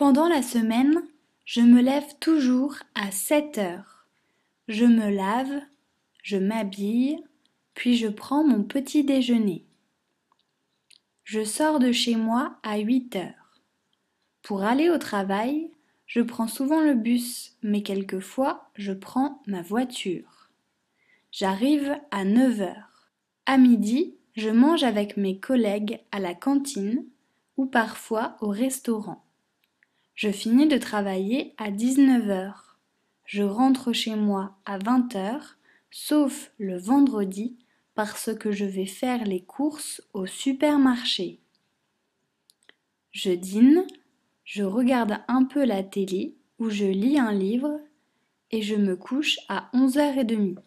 Pendant la semaine, je me lève toujours à 7 heures. Je me lave, je m'habille, puis je prends mon petit déjeuner. Je sors de chez moi à 8 heures. Pour aller au travail, je prends souvent le bus, mais quelquefois je prends ma voiture. J'arrive à 9 heures. À midi, je mange avec mes collègues à la cantine ou parfois au restaurant. Je finis de travailler à 19 heures. Je rentre chez moi à 20 heures, sauf le vendredi, parce que je vais faire les courses au supermarché. Je dîne, je regarde un peu la télé ou je lis un livre et je me couche à 11h30.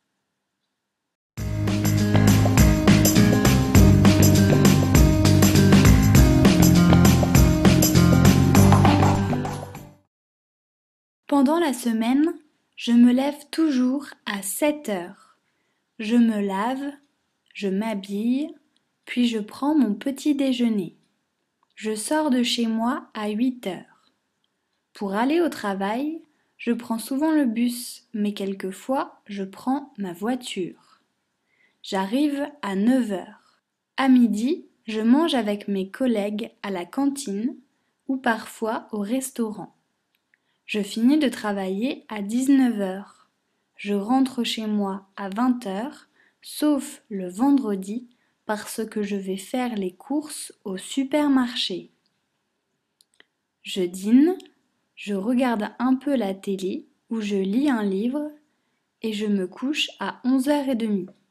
Pendant la semaine, je me lève toujours à 7 heures. Je me lave, je m'habille, puis je prends mon petit déjeuner. Je sors de chez moi à 8 heures. Pour aller au travail, je prends souvent le bus, mais quelquefois je prends ma voiture. J'arrive à 9 heures. À midi, je mange avec mes collègues à la cantine ou parfois au restaurant. Je finis de travailler à 19 heures. Je rentre chez moi à 20 heures, sauf le vendredi, parce que je vais faire les courses au supermarché. Je dîne, je regarde un peu la télé ou je lis un livre et je me couche à 11h30.